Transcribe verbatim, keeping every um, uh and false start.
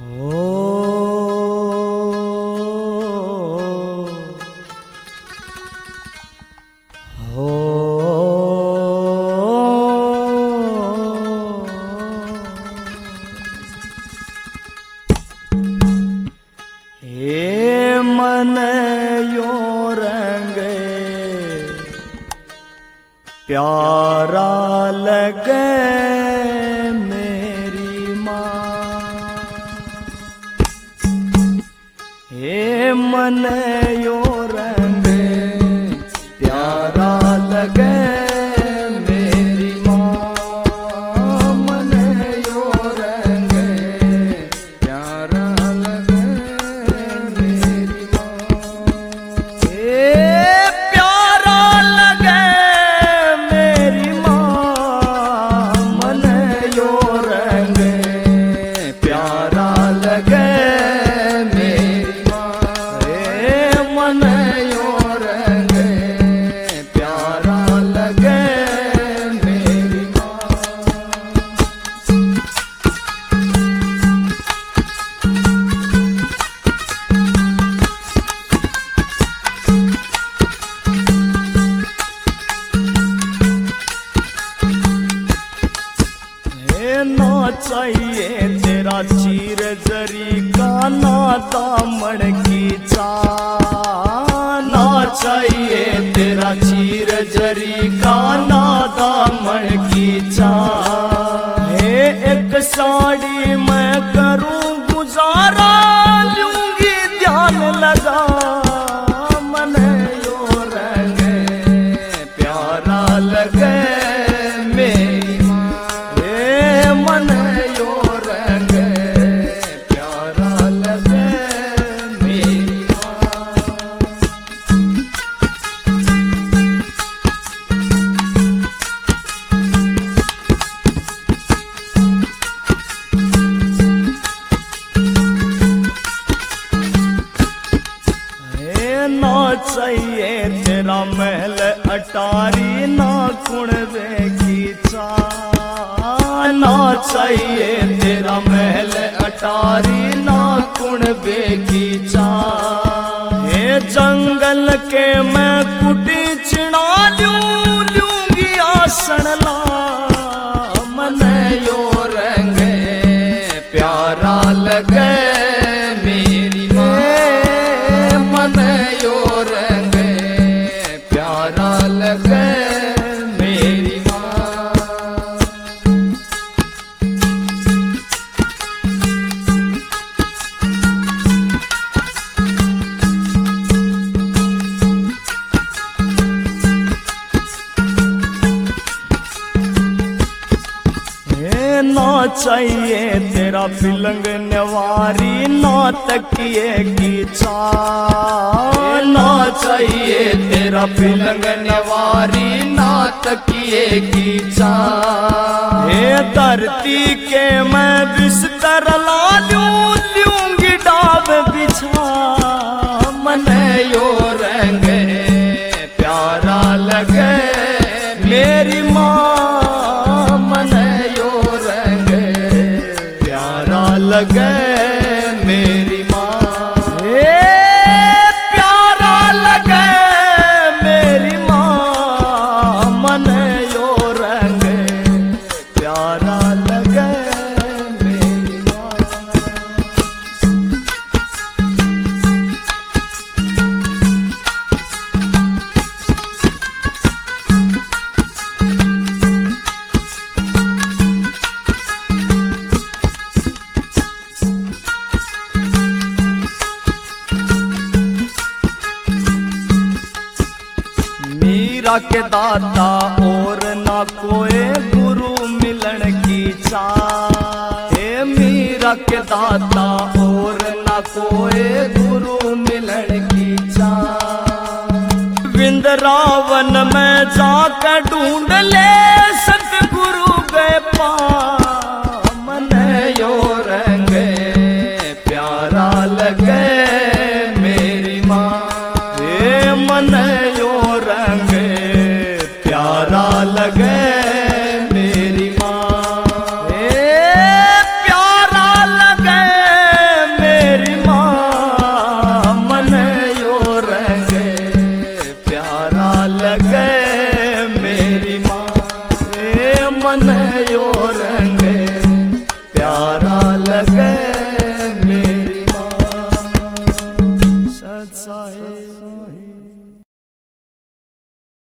प्यारा लगे मेरी माँ, हे मन यो रंग प्यारा लगे मेरी माँ, मन यो रंग प्यारा लगे मेरी माँ, हे प्यारा लगे चाहिए तेरा चीर जरी का ना दामन की चाना, चाहिए तेरा चीर जरी का ना दामन की चान, हे एक साड़ी मैं करूं गुजारा लूंगी ध्यान लगा, मन यो रंग प्यारा लगे मेरी मन यो रंग प्यारा लगे मेरी माँ। हे ना चाहिए तेरा महल अटारी ना कुणवे की चा, ना चाहिए तेरा महल अटारी ना कुणबे की चाह, हे जंगल के मैं कुटी चिड़ा लूं लूंगी आसन ला, मन यो रंग प्यारा लगे मेरी माँ, मन यो रंग प्यारा लगे मेरी माँ। ना चाहिए तेरा पिलंग नवारी ना तकिए की चाह, ना चाहिए तेरा पिलंग नवारी ना तकिए की चाह, हे धरती के मैं बिस्तर ला लूं लूंगी डाब बिछा, मन यो रंग प्यारा लगे मेरी माँ, लगे मेरी माँ, हे प्यारा लगे मेरी माँ, मन यो रंग प्यारा लगे मेरी माँ। मीरा के दाता और ना कोई गुरु मिलन की चाह, हे मीरा के दाता और ना कोई गुरु मिलन की चाह, विंद्रावन में जाकर ढूंढ ले सतगुरु गए पा, मन यो रंग प्यारा लगे मेरी माँ, हे मन यो रंग प्यारा लगे मेरी माँ, हे प्यारा लगे मन और